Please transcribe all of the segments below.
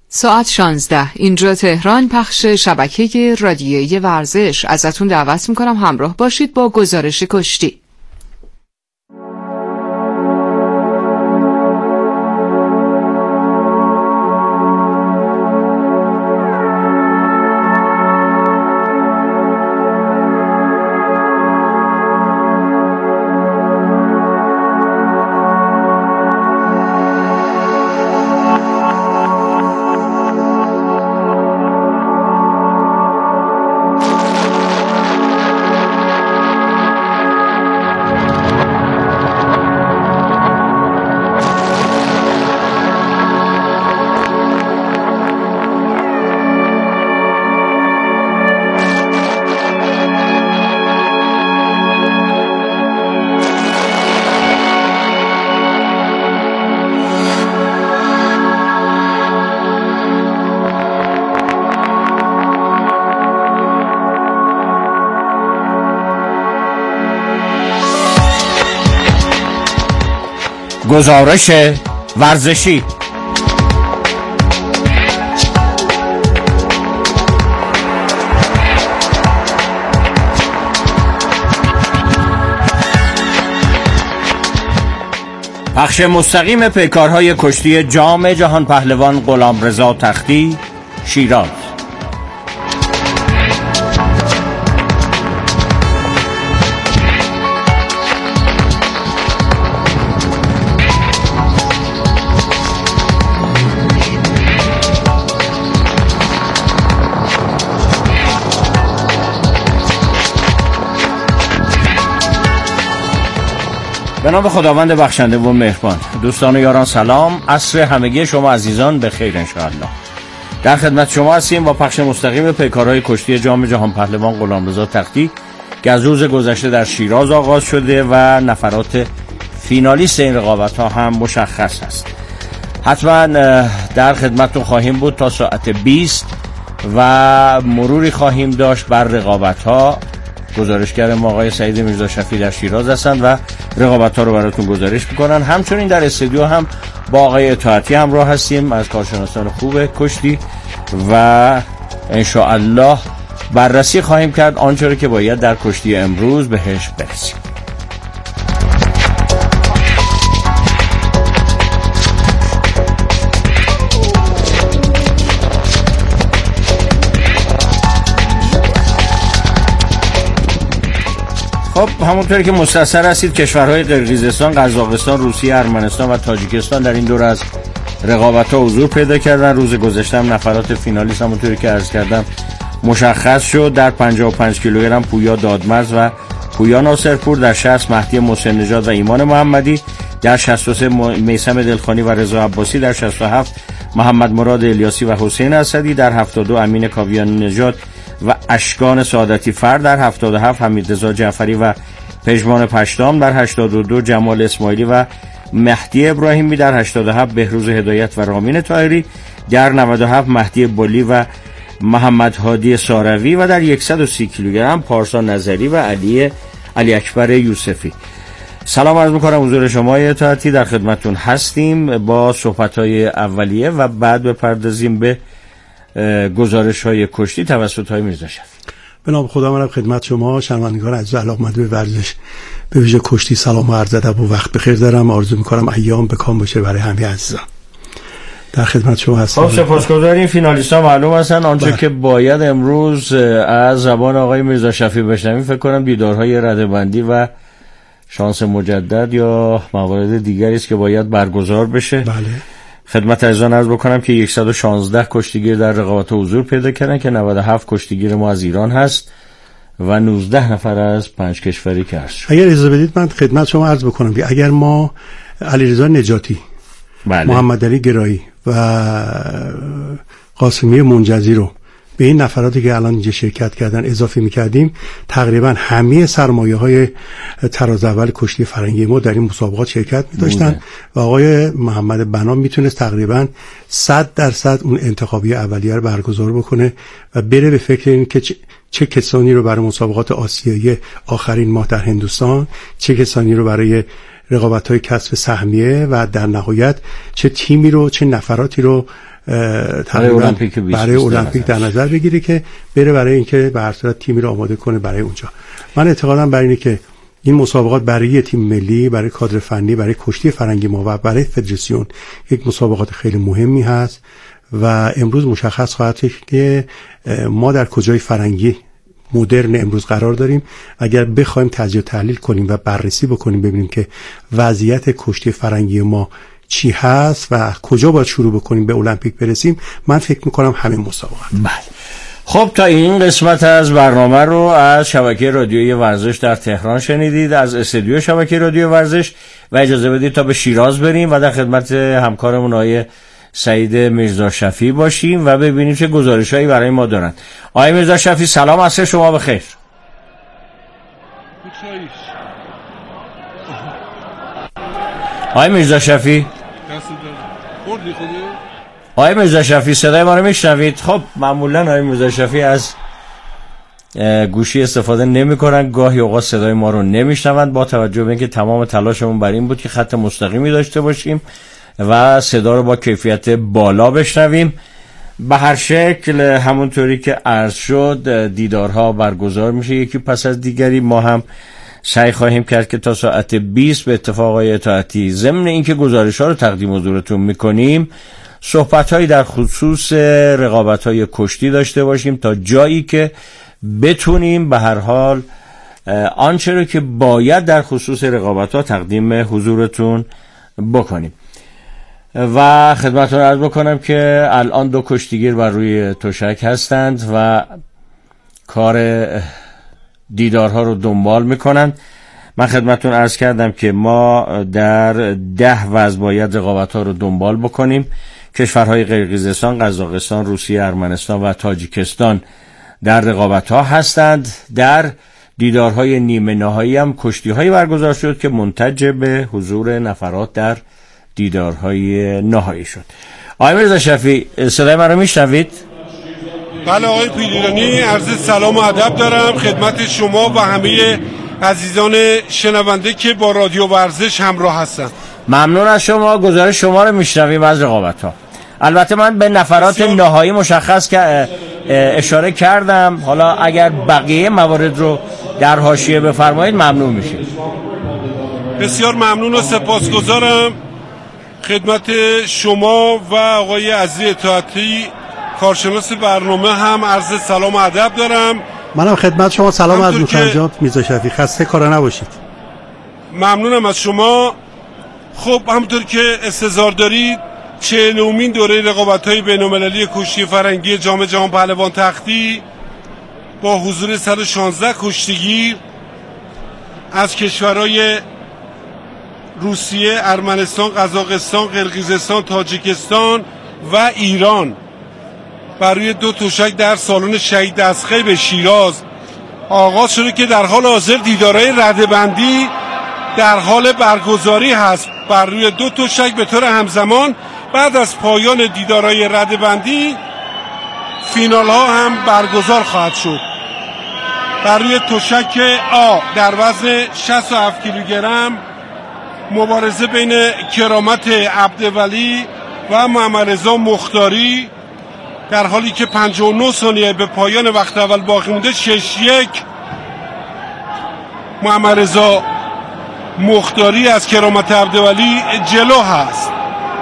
ساعت 16 اینجا تهران، پخش شبکه رادیویی ورزش. ازتون دعوت میکنم همراه باشید با گزارش کشتی. گزارش ورزشی. پخش مستقیم پیکارهای کشتی جام جهان پهلوان غلامرضا تختی، شیراز. به نام خداوند بخشنده و مهربان. دوستان و یاران سلام، عصر همگی شما عزیزان بخیر انشاءالله. در خدمت شما هستیم با پخش مستقیم پیکارهای کشتی جام جهان پهلوان غلامرضا تختی که از روز گذشته در شیراز آغاز شده و نفرات فینالیست این رقابت ها هم مشخص است. حتما در خدمتتون خواهیم بود تا ساعت 20 و مروری خواهیم داشت بر رقابت ها. گزارشگر ما آقای سعید میرزا شفیع در شیراز هستند و رقابت ها رو براتون گزارش میکنن. همچنین در استودیو هم با آقای اطاعتی همراه هستیم از کارشناسان خوب کشتی و انشاءالله بررسی خواهیم کرد آنچه که باید در کشتی امروز بهش برسیم. خب همونطوری که مستحضر هستید کشورهای قرقیزستان، قزاقستان، روسیه، ارمنستان و تاجیکستان در این دور از رقابت‌ها حضور پیدا کردن. روز گذشته هم نفرات فینالیست همونطوری که عرض کردم مشخص شد. در 55 کیلوگرم پویا دادمرز و پویا ناصرپور، در 60 مهدی محسن نژاد و ایمان محمدی، در 63 میثم دلخانی و رضا عباسی، در 67 محمد مراد الیاسی و حسین اسدی، در 72 امین کاویانی نژاد و اشکان سعادتی فرد، در 77 حمیدرضا جعفری و پژمان پشتام، در 82 جمال اسماعیلی و مهدی ابراهیمی، در 87 بهروز هدایت و رامین طاهری، در 97 مهدی بولی و محمد هادی ساروی و در 130 کیلوگرم پارسا نظری و علی اکبر یوسفی. سلام عرض می‌کنم حضور شما اطاعتی، در خدمتتون هستیم با صحبت‌های اولیه و بعد بپردازیم به گزارش‌های کشتی توسط های میرزا شفیع. به نام خدا منم خدمت شما شنوندگان عزیز علاقه‌مند به ورزش به ویژه کشتی سلام و عرض ادب و وقت بخیر دارم. آرزو می‌کنم ایام به کام باشه برای همه عزیزان. در خدمت شما هستم. خب سپاسگزاریم. فینالیست‌ها معلوم هستن. آنچه که باید امروز از زبان آقای میرزا شفیع بشنویم فکر کنم دیدارهای رده‌بندی و شانس مجدد یا موارد دیگری است که باید برگزار بشه. بله. خدمت عزیزان عرض بکنم که 116 کشتیگیر در رقابت حضور پیدا کردن که 97 کشتیگیر ما از ایران هست و 19 نفر از 5 کشوری که هست. اگر اجازه بدید من خدمت شما عرض بکنم که اگر ما علیرضا نجاتی، بله، محمد علی گرایی و قاسمی منجزی رو به این نفراتی که الان اینجا شرکت کردن اضافه می‌کردیم، تقریبا همه سرمایه‌های تراز اول کشتی فرنگی ما در این مسابقات شرکت می‌داشتن و آقای محمد بنا میتونست تقریبا 100% اون انتخابی اولیه رو برگزار بکنه و بره به فکر این که چه کسانی رو برای مسابقات آسیایی آخرین ماه در هندوستان، چه کسانی رو برای رقابت‌های کسب سهمیه و در نهایت چه تیمی رو، چه نفراتی رو تقریبا برای المپیک در نظر بگیره که بره برای اینکه به هر صورت تیمی رو آماده کنه برای اونجا. من اعتقادم بر اینه که این مسابقات برای تیم ملی، برای کادر فنی، برای کشتی فرنگی ما و برای فدراسیون یک مسابقات خیلی مهمی هست و امروز مشخص خواهد شد که ما در کجای فرنگی مدرن امروز قرار داریم. اگر بخوایم تجزیه و تحلیل کنیم و بررسی بکنیم ببینیم که وضعیت کشتی فرنگی ما چی هست و کجا باید شروع بکنیم به المپیک برسیم، من فکر میکنم همین مسابقات. بله. خب تا این قسمت از برنامه رو از شبکه رادیویی ورزش در تهران شنیدید، از استودیو شبکه رادیو ورزش، و اجازه بدید تا به شیراز بریم و در خدمت همکارمون آقای سعید میرزا شفیع باشیم و ببینیم چه گزارشایی برای ما دارن. آقای میرزا شفیع سلام، عصر شما بخیر. آقای میرزا شفیع، آقای میرزا شفیع صدای ما رو میشنوید؟ خب معمولا آقای میرزا شفیع از گوشی استفاده نمی‌کنن، گاهی اوقات صدای ما رو نمیشنوند، با توجه به اینکه تمام تلاشمون بر این بود که خط مستقیمی داشته باشیم و صدا رو با کیفیت بالا بشنویم. به هر شکل همونطوری که عرض شد دیدارها برگزار میشه یکی پس از دیگری. ما هم سعی خواهیم کرد که تا ساعت 20 به اتفاق آقای اطاعتی ضمن اینکه گزارش‌ها رو تقدیم حضورتون میکنیم صحبت‌هایی در خصوص رقابت‌های کشتی داشته باشیم تا جایی که بتونیم به هر حال آنچه رو که باید در خصوص رقابت‌ها تقدیم حضورتون بکنیم. و خدمتتون عرض بکنم که الان دو کشتیگیر بر روی تشک هستند و کار دیدارها رو دنبال میکنند. من خدمتتون عرض کردم که ما در 10 وضع باید رقابت‌ها رو دنبال بکنیم. کشورهای قرقیزستان، قزاقستان، روسیه، ارمنستان و تاجیکستان در رقابت‌ها هستند. در دیدارهای نیمه نهایی هم کشتی‌هایی برگزار شد که منتج به حضور نفرات در دیدارهای نهایی شد. آقای میرزا شفیع صدای من رو میشنوید؟ بله آقای پیلیرانی، عرض سلام و ادب دارم خدمت شما و همه عزیزان شنونده که با رادیو ورزش همراه هستند. ممنون از شما. گزارش شما رو میشنویم از رقابت‌ها. البته من به نفرات نهایی مشخص که اشاره کردم، حالا اگر بقیه موارد رو در حاشیه بفرمایید ممنون میشیم. بسیار ممنون و سپاسگزارم خدمت شما و آقای عزیز اطاعتی کارشناس برنامه هم عرض سلام و ادب دارم. منم خدمت شما سلام از میکنم میرزا شفیع، خسته کارا نباشید. ممنونم از شما. خب همونطور که استظهار دارید 40مین دوره رقابت‌های بین‌المللی کشتی فرنگی جام جهان پهلوان تختی با حضور 116 کشتیگیر از کشورهای روسیه، ارمنستان، قزاقستان، قرقیزستان، تاجیکستان و ایران بر روی 2 تشک در سالن شهید دستخیل به شیراز آغاز شده که در حال حاضر دیدارهای رده‌بندی در حال برگزاری هست بر روی 2 تشک به طور همزمان. بعد از پایان دیدارهای رده‌بندی فینال ها هم برگزار خواهد شد. بر روی تشک آ در وزن 67 کیلوگرم مبارزه بین کرامت عبدولی و محمدرضا مختاری در حالی که 59 ثانیه به پایان وقت اول باقی مونده 6-1 محمدرضا مختاری از کرامت عبدولی جلو هست.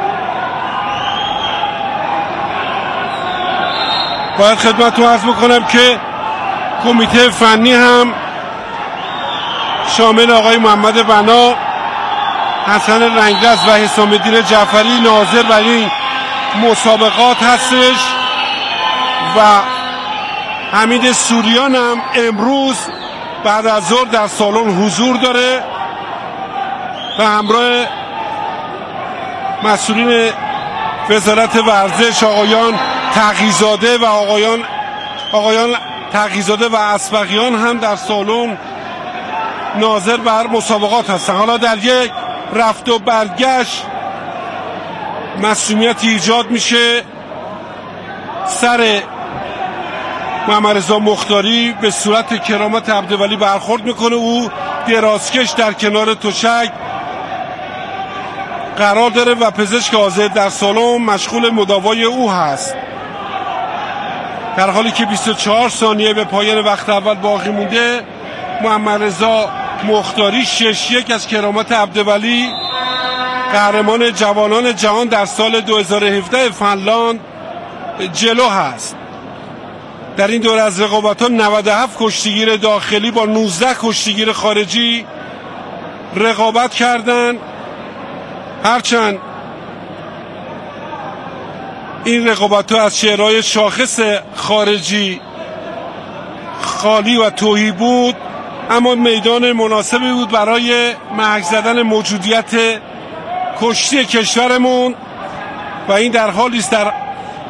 باید خدمتتون عرض بکنم که کمیته فنی هم شامل آقای محمد بنا، حسن رنگرز و حسام الدین جعفری ناظر بر این مسابقات هستش و حمید سوریان هم امروز بعد از ظهر در سالن حضور داره و همراه مسئولین وزارت ورزش آقایان تقی‌زاده و آقایان تقی‌زاده و اسبقیان هم در سالن ناظر بر مسابقات هستن. حالا در یک رفت و برگشت مسئولیتی ایجاد میشه سر محمدرضا مختاری به صورت کرامت عبدولی برخورد میکنه. او درازکش در کنار تشک قرار داره و پزشک حاضر در سالن مشغول مداوای او هست. در حالی که 24 ثانیه به پایان وقت اول باقی مونده، محمدرضا مختاری 6-1 از کرامت عبدولی قهرمان جوانان جهان در سال 2017 فنلاند جلو هست. در این دور از رقابت‌ها 97 کشتیگیر داخلی با 19 کشتیگیر خارجی رقابت کردند. هرچند این رقابت‌ها از شهرهای شاخص خارجی خالی و تهی بود، اما میدان مناسبی بود برای محک زدن موجودیت کشتی کشورمون و این در حالی است در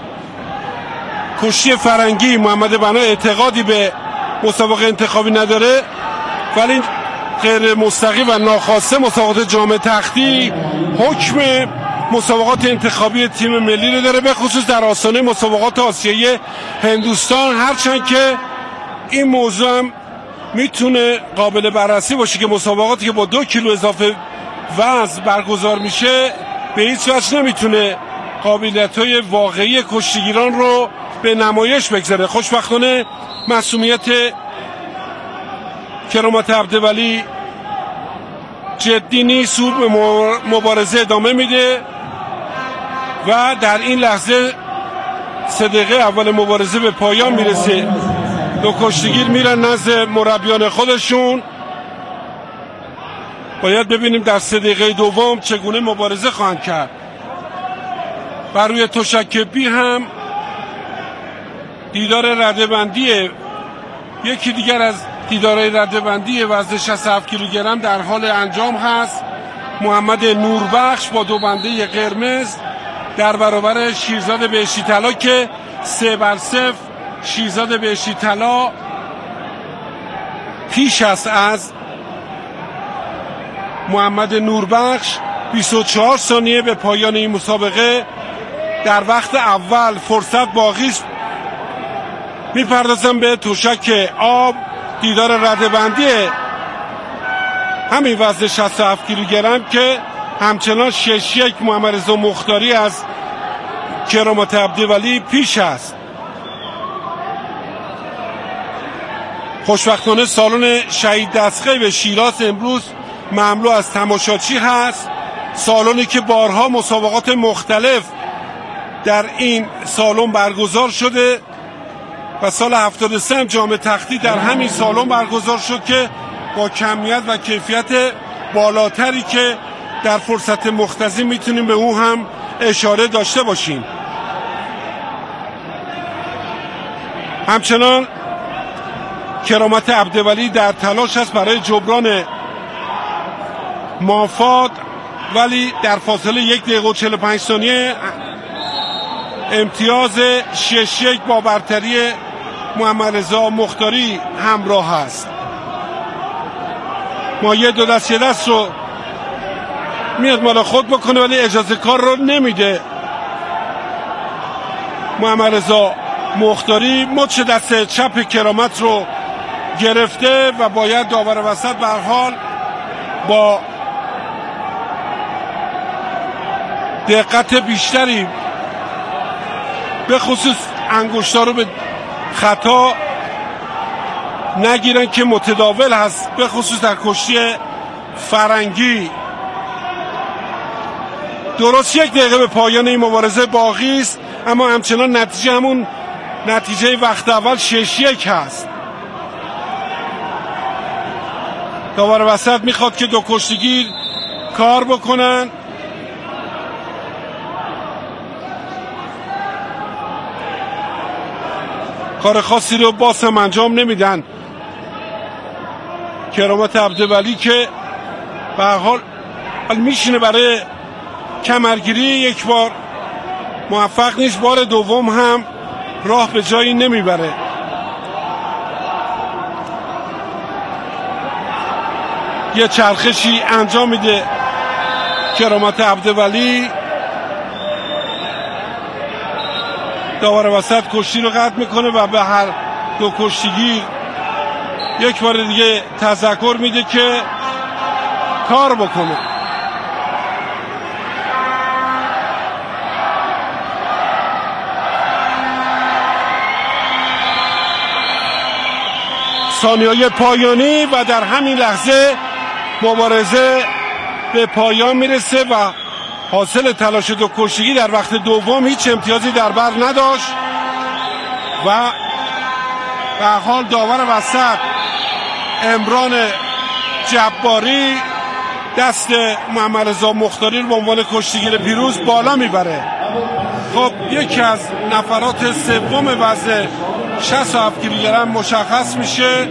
کشتی فرنگی محمد بنا اعتقادی به مسابقه انتخابی نداره، ولی غیر مستقیم و ناخواسته مسابقات جام تختی حکم مسابقات انتخابی تیم ملی رو داره، به خصوص در آستانه مسابقات آسیایی هندوستان. هرچند که این موضوع هم میتونه قابل بررسی باشه که مسابقاتی که با 2 کیلو اضافه وزن برگزار میشه به هیچ وجه نمیتونه قابلیت‌های واقعی کشتیگیران رو به نمایش بگذاره. خوشبختانه مسئولیت کرامت عبدولی جدی نیست، او به مبارزه ادامه میده و در این لحظه 3 دقیقه اول مبارزه به پایان میرسه. 2 کشتیگیر میرن نزد مربیان خودشون. باید ببینیم در 3 دقیقه دوم چگونه مبارزه خواهند کرد. بر روی تشک بی هم دیدار رده‌بندی، یکی دیگر از دیدارهای رده‌بندی وزن 67 کیلوگرم در حال انجام هست. محمد نوربخش با 2 بنده قرمز در برابر شیرزاد بهشتی طلا که 3-0 شیرزاد بهشتی طلا پیش است از محمد نوربخش. 24 ثانیه به پایان این مسابقه. در وقت اول فرصت باقی است. میپردازم به تشک آب، دیدار رده‌بندی همین وزن 67 کیلوگرم که همچنان 6-1 محمدرضا مختاری از کرامت عبدولی پیش است. خوشبختانه سالن شهید دستخیل شیراز امروز مملو از تماشاچی هست. سالنی که بارها مسابقات مختلف در این سالن برگزار شده و سال 73 جام تختی در همین سالن برگزار شد که با کمیت و کیفیت بالاتری که در فرصت مختصی میتونیم به اون هم اشاره داشته باشیم. همچنان کرامت عبدولی در تلاش است برای جبران مافات، ولی در فاصله 1 دقیقه و 45 ثانیه امتیاز 6-1 با برتری محمدرضا مختاری همراه است. مایه 2 دست 1 دست رو میاد مال خود بکنه ولی اجازه کار رو نمیده. محمدرضا مختاری مچ دست چپ کرامت رو گرفته و باید داور وسط به هر حال با دقت بیشتری به خصوص انگشت‌ها رو به خطا نگیرن که متداول هست، به خصوص در کشتی فرنگی. درست 1 دقیقه به پایان این مبارزه باقی است، اما همچنان نتیجه همون نتیجه وقت اول 6-1 هست. داور وسط میخواد که 2 کشتیگیر کار بکنن. کار خاصی رو باز هم انجام نمیدن. کرامت عبدولی که به هر حال میشینه برای کمرگیری، 1 بار موفق نیست، بار دوم هم راه به جایی نمیبره. یه چرخشی انجام میده کرامت عبدولی. داور وسط کشتی رو قطع میکنه و به هر 2 کشتیگیر 1 بار دیگه تذکر میده که کار بکنه. ثانیه‌های پایانی و در همین لحظه مبارزه به پایان میرسه و حاصل تلاش دو کشتیگی در وقت دوم هیچ امتیازی در بر نداشت و به حال داور وسط عمران جباری دست محمد رضا مختاری رو به عنوان کشتیگیر پیروز بالا میبره. خب یکی از نفرات سوم وزن 67 کیلوگرم مشخص میشه.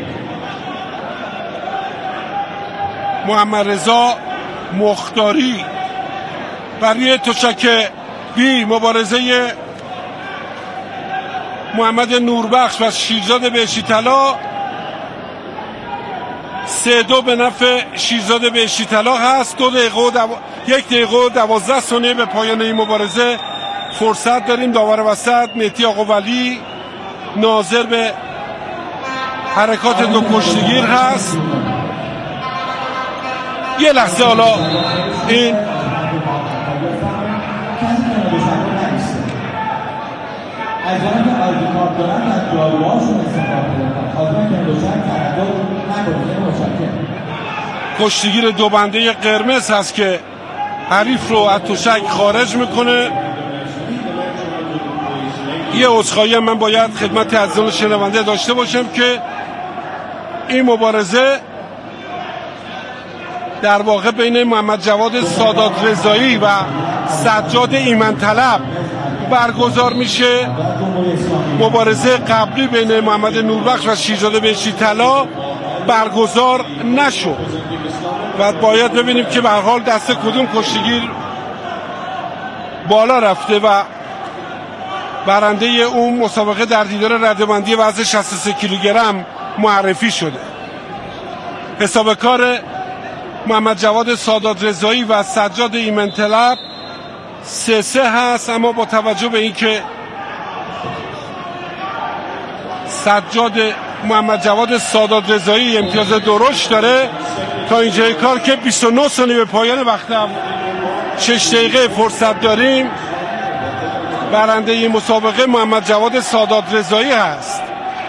محمد رضا مختاری برای تشک بی مبارزه محمد نوربخش و شیرزاد بهشتی طلا 3-2 به نفع شیرزاد بهشتی طلا هست. 1 دقیقه و 12 ثانیه به پایان این مبارزه فرصت داریم. داور وسط مهدی آقاولی ناظر به حرکات دو کشتیگیر هست. یه لحظه حالا این کشتیگیر دو بنده قرمز هست که حریف رو از تشک خارج میکنه. یه عذرخواهی من باید خدمت عزیزان شنونده داشته باشم که این مبارزه در واقع بین محمد جواد سادات رضایی و سجاد ایمن طلب برگزار میشه. مبارزه قبلی بین محمد نوربخش و شیرزاد بهشتی طلا برگزار نشد و باید ببینیم که به هر حال دست کدوم کشتیگیر بالا رفته و برنده اون مسابقه در دیدار رده‌بندی وزن 63 کیلوگرم معرفی شده. حساب کار محمد جواد سادات رضایی و سجاد ایمن طلب 3-3 هست، اما با توجه به اینکه محمد جواد سادات رضایی امتیاز درشت داره تا اینجای کار که 29 ثانیه به پایان وقت 6 دقیقه فرصت داریم، برنده این مسابقه محمد جواد سادات رضایی هست.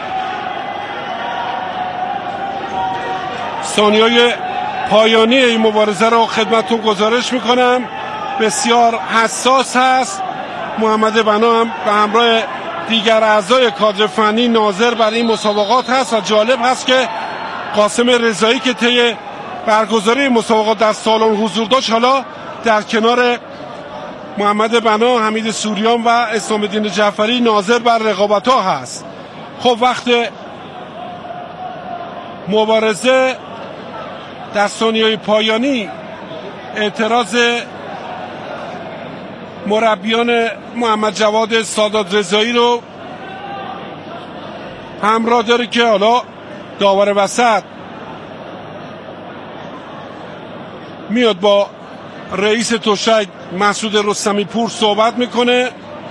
ثانیه‌های پایانی این مبارزه رو خدمتتون گزارش میکنم. بسیار حساس هست. محمد بنا هم به همراه دیگر اعضای کادر فنی ناظر بر این مسابقات هست و جالب هست که قاسم رضایی که طی برگزاری مسابقات در سالن حضور داشت حالا در کنار محمد بنا، حمید سوریان و اسلام الدین جعفری ناظر بر رقابت‌ها هست. خب وقت مبارزه در ثانیه‌های پایانی اعتراض مربیان محمد جواد سادات رضایی رو همراه داره که حالا داور وسط میاد با رئیس تشک مسعود رستمی پور صحبت میکنه.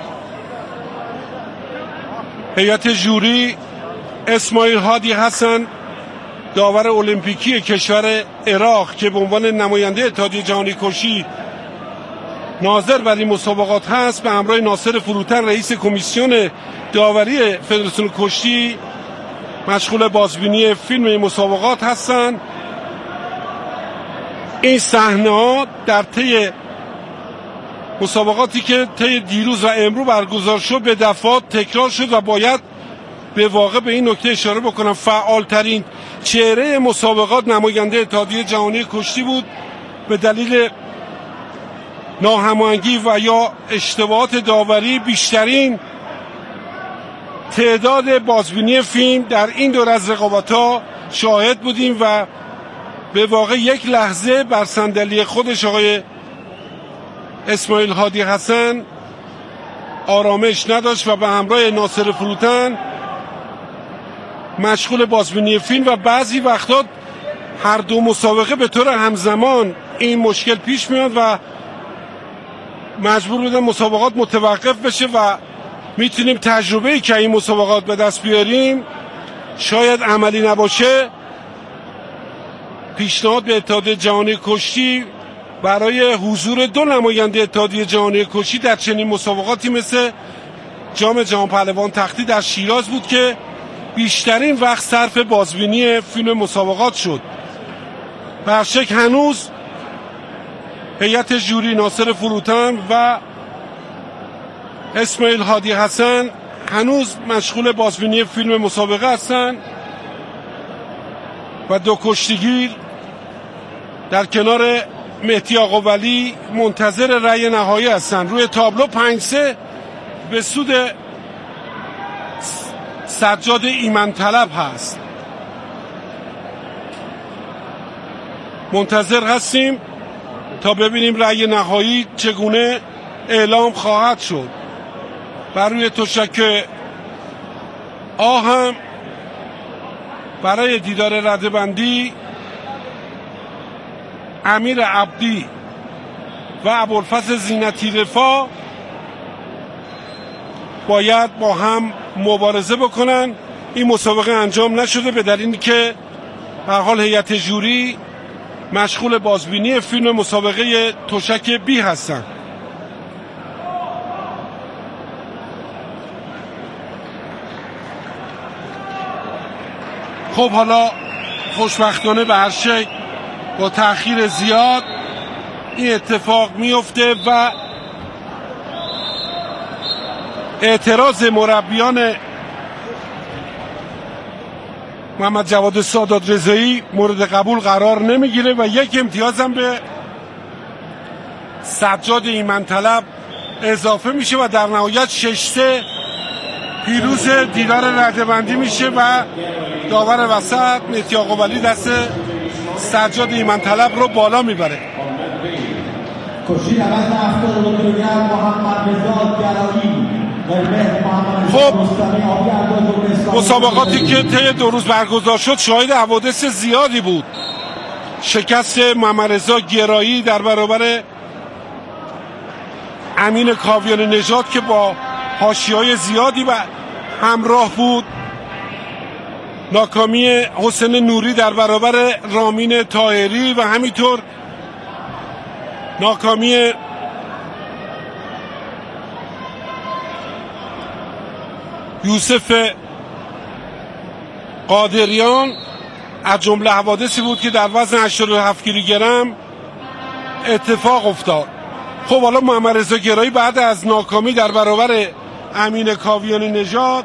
هیئت جوری اسماعیل هادی حسن داور المپیکی کشور عراق که به عنوان نماینده اتحادیه جهانی کشتی ناظر بر این مسابقات هست به همراه ناصر فروتن رئیس کمیسیون داوری فدراسیون کشتی مشغول بازبینی فیلم این مسابقات هستند. این صحنه‌ها در طی مسابقاتی که طی دیروز و امروز برگزار شد به دفعات تکرار شد و باید به واقع به این نکته اشاره بکنم فعالترین چهره مسابقات نماینده اتحادیه جهانی کشتی بود. به دلیل ناهماهنگی و یا اشتباهات داوری بیشترین تعداد بازبینی فیلم در این دور از رقابت‌ها شاهد بودیم و به واقع یک لحظه بر صندلی خودش آقای اسماعیل هادی حسن آرامش نداشت و به همراه ناصر فروتن مشغول بازبینی فیلم و بعضی وقتا هر دو مسابقه به طور همزمان این مشکل پیش میاد و مجبور بودن مسابقات متوقف بشه و میتونیم تجربه‌ای که این مسابقات به دست بیاریم شاید عملی نباشه. پیشنهاد به اتحادیه جهانی کشتی برای حضور 2 نماینده اتحادیه جهانی کشتی در چنین مسابقاتی مثل جام جهان پهلوان تختی در شیراز بود که بیشترین وقت صرف بازبینی فیلم مسابقات شد. به هر شکل هنوز هیئت ژوری ناصر فروتن و اسماعیل هادی حسن هنوز مشغول بازبینی فیلم مسابقه هستند و دو کشتیگیر در کنار مهدی آقاولی منتظر رأی نهایی هستند. روی تابلو 5-3 به سود سجاد ایمن طلب هست. منتظر هستیم تا ببینیم رأی نهایی چگونه اعلام خواهد شد. بر روی تشک آ هم برای دیدار رده‌بندی امیر عبدی و ابوالفضل زینتی رفا باید با هم مبارزه بکنن. این مسابقه انجام نشده به دلیلی که به هر حال هیئت ژوری مشغول بازبینی فیلم مسابقه تشک بی هستن. خب حالا خوشبختانه به هر شکل با تأخیر زیاد این اتفاق میفته و اعتراض مربیان محمد جواد سادات رضایی مورد قبول قرار نمیگیره و یک امتیاز هم به سجاد ایمن طلب اضافه میشه و در نهایت 6-3 پیروز دیدار رده‌بندی میشه و داور وسط مهدی آقاولی دست سجاد ایمن طلب رو بالا میبره. خب مسابقاتی که طی 2 روز برگزار شد شاهد حوادث زیادی بود. شکست محمد رضا گرایی در برابر امین کاویان نژاد که با حاشیه‌های زیادی و همراه بود. ناکامی حسین نوری در برابر رامین طاهری و همینطور ناکامی یوسف قادریان از جمله حوادثی بود که در وزن 87 کیلوگرم اتفاق افتاد. خب حالا محمد رضا گرایی بعد از ناکامی در برابر امین کاویان نژاد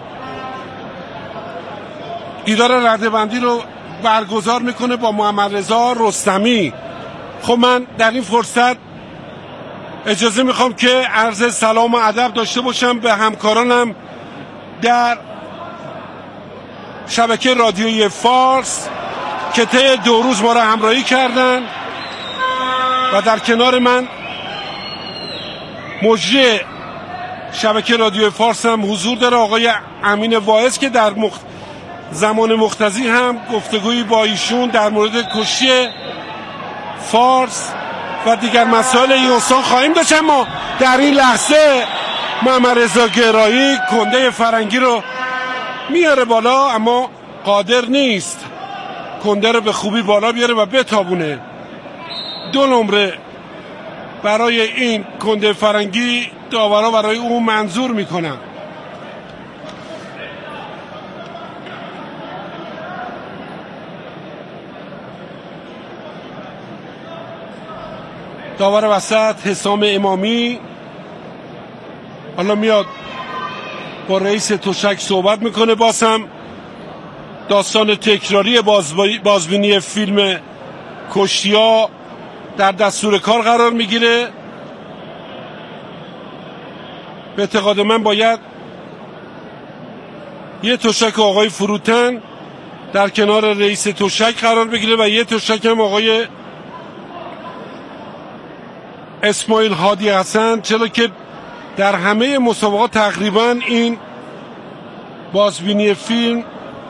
دیدار رده‌بندی رو برگزار میکنه با محمد رضا رستمی. خب من در این فرصت اجازه میخوام که عرض سلام و ادب داشته باشم به همکارانم در شبکه رادیویی فارس که طی 2 روز ما را همراهی کردن و در کنار من مجری شبکه رادیویی فارس هم حضور داره آقای امین واعظ که در زمان مقتضی هم گفتگویی با ایشون در مورد کشتی فارس و دیگر مسائل این استان خواهیم داشت. اما در این لحظه محمد رضا گرایی کنده فرنگی رو میاره بالا اما قادر نیست کنده رو به خوبی بالا بیاره و بتابونه. 2 نمره برای این کنده فرنگی داورا برای اون منظور میکنن. داور وسط حسام امامی حالا میاد با رئیس تشک صحبت میکنه. باز هم داستان تکراری بازبینی فیلم کشتی‌ها در دستور کار قرار میگیره. به اعتقاد من باید یه تشک آقای فروتن در کنار رئیس تشک قرار بگیره و یه تشک هم آقای اسماعیل هادی حسن، چرا که در همه مسابقات تقریبا این بازبینی فیلم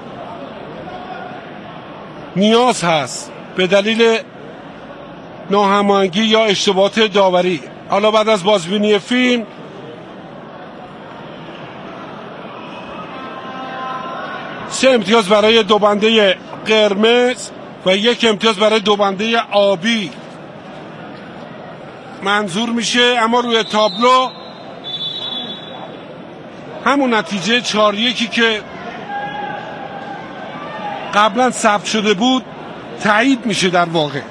نیاز هست به دلیل ناهماهنگی یا اشتباهات داوری. حالا بعد از بازبینی فیلم سه امتیاز برای 2 بنده قرمز و 1 امتیاز برای 2 بنده آبی منظور میشه. اما روی تابلو همون نتیجه 4-1 که قبلا ثبت شده بود تایید میشه در واقع.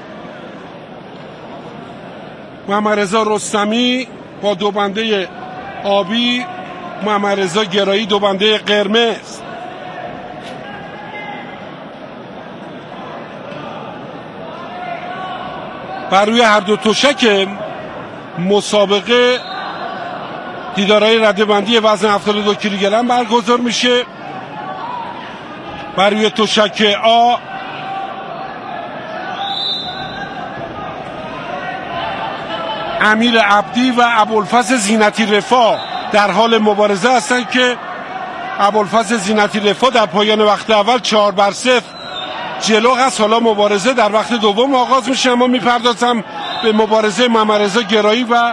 محمد رضا رستمی با دوبنده آبی، محمد رضا گرایی دوبنده قرمز. بر روی هر دو تشک مسابقه دیدارهای رده‌بندی وزن 72 کیلوگرم برگزار میشه. بر روی تشک آ امیر عبدی و ابوالفضل زینتی رفاع در حال مبارزه هستند که ابوالفضل زینتی رفاع در پایان وقت اول 4-0 جلو هست. حالا مبارزه در وقت دوم آغاز میشه. اما میپردازم به مبارزه محمد رضا گرایی و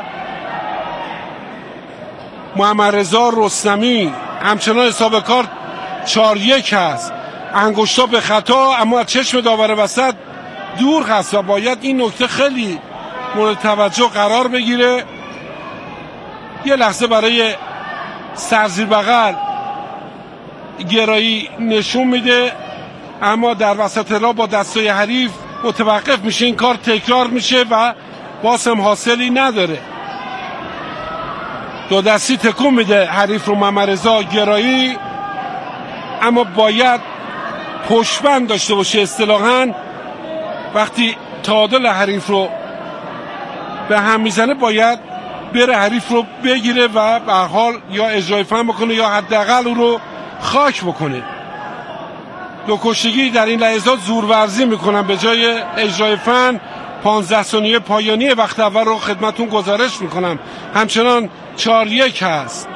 محمد رضا رستمی. همچنان حساب کار 4-1 هست. انگشتا به خطا، اما چشم داور وسط دور هست و باید این نکته خیلی مورد توجه قرار بگیره. یه لحظه برای سرزیر بغل گرایی نشون میده، اما در وسط راه با دستای حریف متوقف میشه. این کار تکرار میشه و باز هم حاصلی نداره. دو دستی تکون میده حریف رو محمد رضا گرایی، اما باید پشتبند داشته باشه. اصطلاحاً وقتی تعادل حریف رو به هم میزنه باید بره حریف رو بگیره و به هر حال یا اجرای فن بکنه یا حداقل او رو خاک بکنه. دو کشتگی در این لحظات زورورزی میکنن به جای اجرای فن. 15 ثانیه پایانی وقت اول رو خدمتون گزارش میکنم. همچنان 4-1 هست.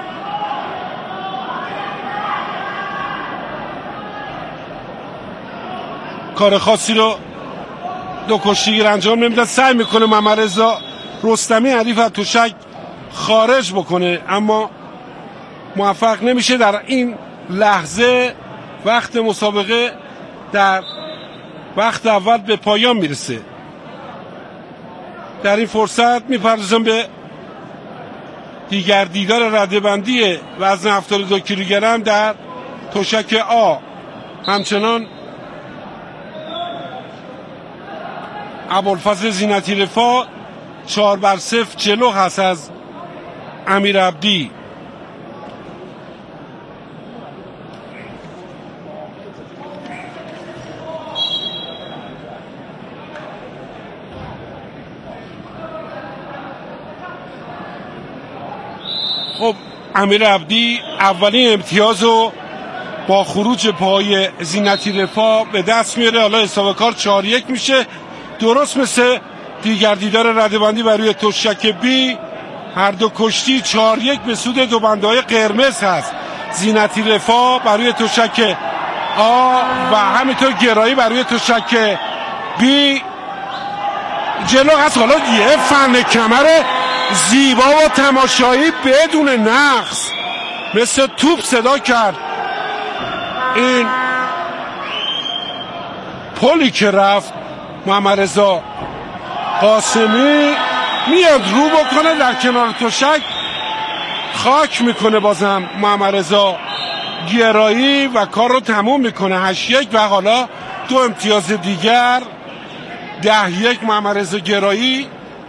کار خاصی رو دو کشتگیر انجام نمیدن. سعی میکنه محمد رضا رستمی حریف از تشک خارج بکنه، اما موفق نمیشه. در این لحظه وقت مسابقه در وقت اول به پایان میرسه. در این فرصت میپردازم به دیگر دیدار رده‌بندی وزن 72 کیلوگرم در تشک آ. همچنان ابوالفضل زینتی رفاع 4-0 جلو هست از امیر عبدی. خب امیر عبدی اولین امتیاز رو با خروج پای زینتی رفاع به دست میاره. حالا حساب کار 4-1 میشه. درست مثل دیگر دیدار رده‌بندی بر روی تشک بی، هر دو کشتی 4-1 به سود دو بنده‌های قرمز هست. زینتی رفاع بر روی تشک آ و همینطور گرایی بر روی تشک بی جلو هست. حالا یه فن کمر زیبا و تماشایی بدون نقص مثل توپ صدا کرد. این پلی که رفت محمد رضا قاسمی میاد رو بکنه در کنار تشک، خاک میکنه بازم محمد رضا گرایی و کار رو تموم میکنه. 8-1 و حالا دو امتیاز دیگر 10-1 محمد رضا گرایی.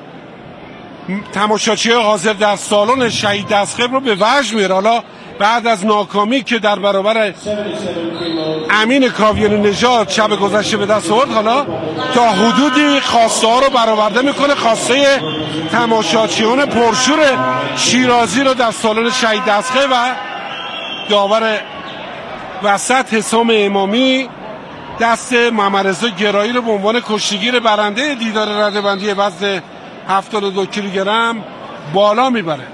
تماشاچی حاضر در سالن شهید دستخیل رو به وجد میاره. حالا بعد از ناکامی که در برابر امین کاویانی نژاد شب گذشته به دست آورد، حالا تا حدودی خواسته ها رو برآورده میکنه. خواسته تماشاچیان پرشور شیرازی رو در سالن شهید دستخیل و داور وسط حسام امامی دست محمد رضا گرایی رو به عنوان کشتیگیر برنده دیدار رده‌بندی وزن 72 کیلوگرم بالا میبره.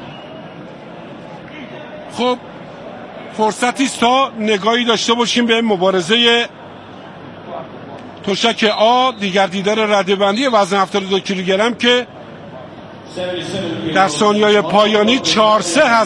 خب فرصتی است تا نگاهی داشته باشیم به مبارزه تشک آ، دیگر دیدار رده‌بندی وزن 72 کیلوگرم که در ثانیه‌های پایانی 4-3 هست.